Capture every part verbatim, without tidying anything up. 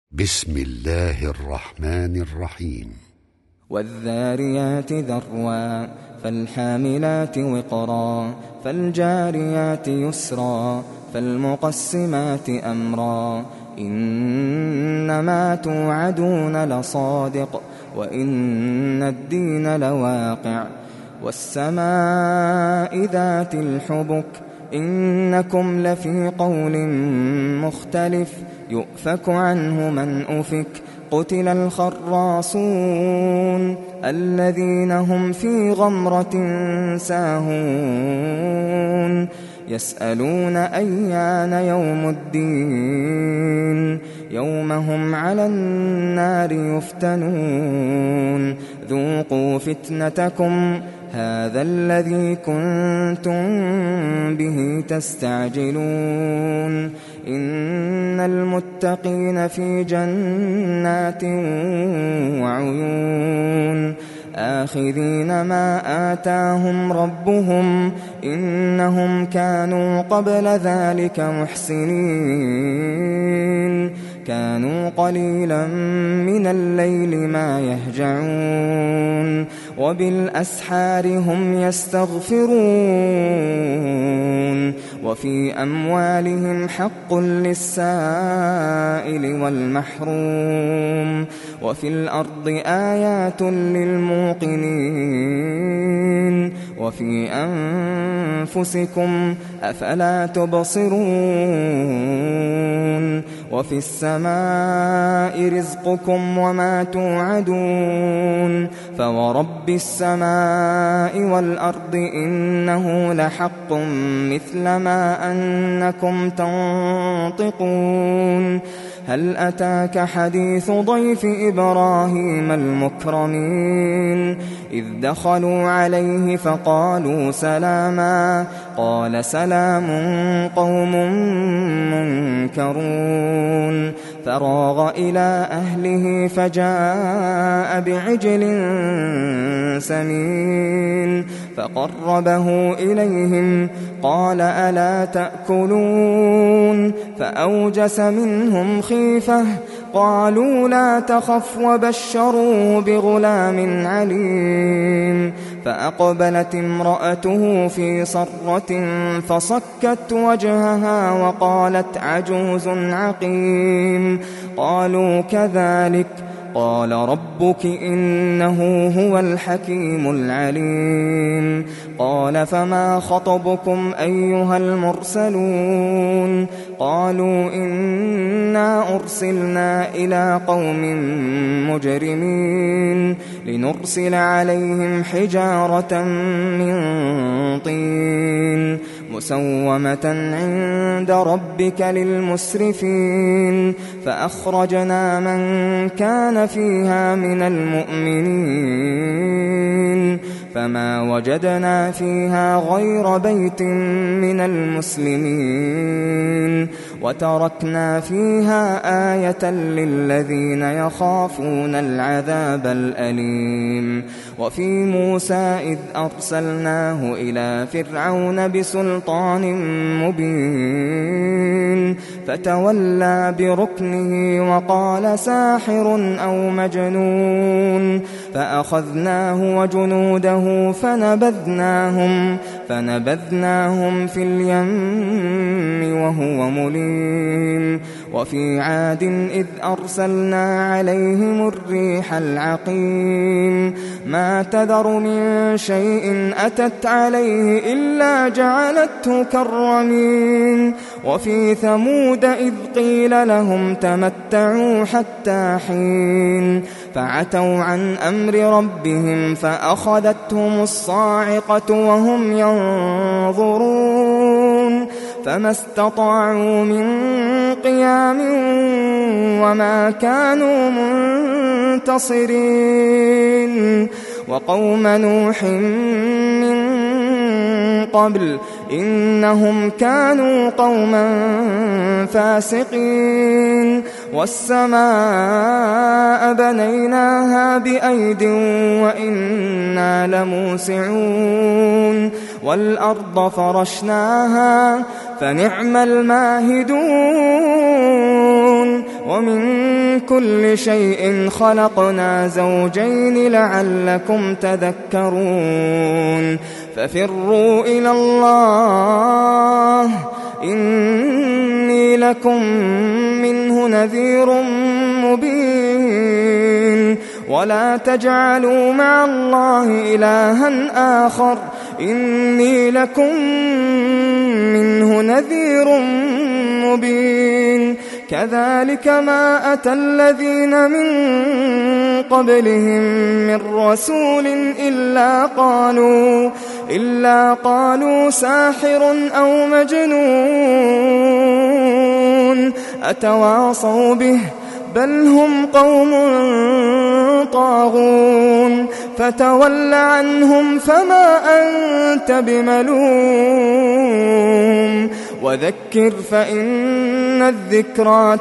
بسم الله الرحمن الرحيم والذاريات ذروا فالحاملات وقرا فالجاريات يسرا فالمقسمات أمرا إنما توعدون لصادق وإن الدين لواقع والسماء ذات الحبك إنكم لفي قول مختلف يؤفك عنه من أفك قتل الخراصون الذين هم في غمرة ساهون يسألون أيان يوم الدين يوم هم على النار يفتنون ذوقوا فتنتكم هذا الذي كنتم به تستعجلون إن المتقين في جنات وعيون آخذين ما آتاهم ربهم إنهم كانوا قبل ذلك محسنين كانوا قليلا من الليل ما يهجعون وبالأسحار هم يستغفرون وفي أموالهم حق للسائل والمحروم وفي الأرض آيات للموقنين وفي أنفسكم أفلا تبصرون وفي السماء رزقكم وما توعدون فورب السماء والأرض إنه لحق مثل ما أنكم تنطقون هل أتاك حديث ضيف إبراهيم المكرمين إذ دخلوا عليه فقالوا سلاما قال سلام قوم منكرون فراغ إلى أهله فجاء بعجل سمين فقربه إليهم قال ألا تأكلون فأوجس منهم خيفة قالوا لا تخف وبشروه بغلام عليم فأقبلت امرأته في صرة فصكت وجهها وقالت عجوز عقيم قالوا كذلك قال ربك إنه هو الحكيم العليم قال فما خطبكم أيها المرسلون قالوا إنا أرسلنا إلى قوم مجرمين لنرسل عليهم حجارة من طين مسومة عند ربك للمسرفين فأخرجنا من كان فيها من المؤمنين فما وجدنا فيها غير بيت من المسلمين وتركنا فيها آية للذين يخافون العذاب الأليم وفي موسى إذ أرسلناه إلى فرعون بسلطان مبين فتولى بركنه وقال ساحر أو مجنون فأخذناه وجنوده فنبذناهم فنبذناهم في اليم وهو مليم وفي عاد إذ أرسلنا عليهم الريح العقيم ما تذر من شيء أتت عليه إلا جعلته كالرميم وفي ثمود إذ قيل لهم تمتعوا حتى حين فعتوا عن أمر ربهم فأخذتهم الصاعقة وهم ينظرون فما استطاعوا من قيام وما كانوا منتصرين وقوم نوح من قبل إنهم كانوا قوما فاسقين والسماء بنيناها بأيد وإنا لموسعون والأرض فرشناها فنعم الماهدون ومن كل شيء خلقنا زوجين لعلكم تذكرون ففروا إلى الله إني لكم منه نذير مبين ولا تجعلوا مع الله إلها آخر إني لكم منه نذير مبين كذلك ما أتى الذين من قبلهم من رسول إلا قالوا إلا قالوا ساحر أو مجنون أتواصوا به بل هم قوم طاغون فتول عنهم فما أنت بملوم وذكر فإن الذكرى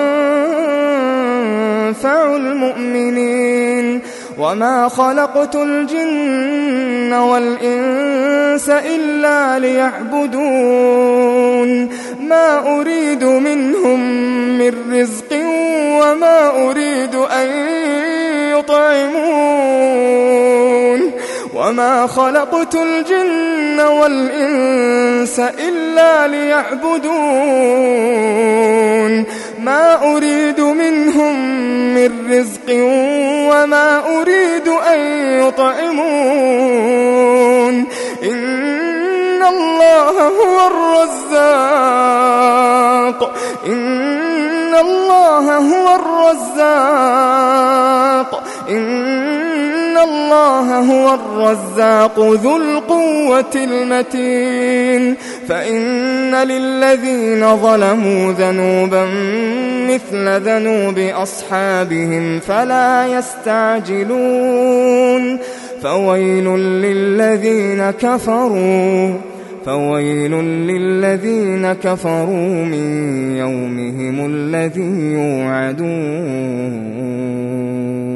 تنفع المؤمنين وما خلقت الجن والإنس إلا ليعبدون ما أريد منهم من رزق وما أريد أن يطعمون وما خلقت الجن والإنس إلا ليعبدون ما أريد منهم من رزق وما أريد أن يطعمون إن الله هو الرزاق إن الله هو الرزاق إن الله هو الرزاق ذو القوة المتين فإن للذين ظلموا ذنوبا مثل ذنوب أصحابهم فلا يستعجلون فويل للذين كفروا فويل للذين كفروا من يومهم الذي يوعدون